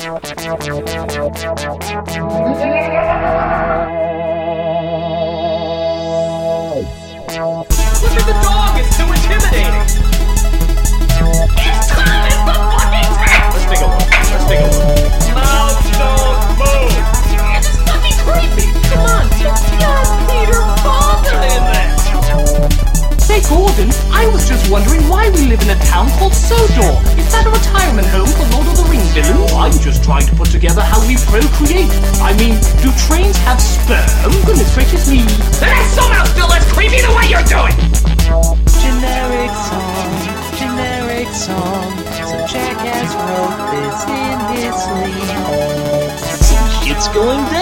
Look at the dog, it's too intimidating! It's time for fucking trash! Let's take a look. Mouth don't move! This is fucking creepy! Come on, it's got Peter Fonda in there! Say, Gordon, I was just wondering why we live in a town called Sodor. Is that a retirement home for Lord of the Rings villains? I'm just trying to put together how we procreate. I mean, do trains have sperm? Goodness gracious me. That's somehow still as creepy the way you're doing! Generic song. Some jackass wrote this in his sleep. Some shit's going down.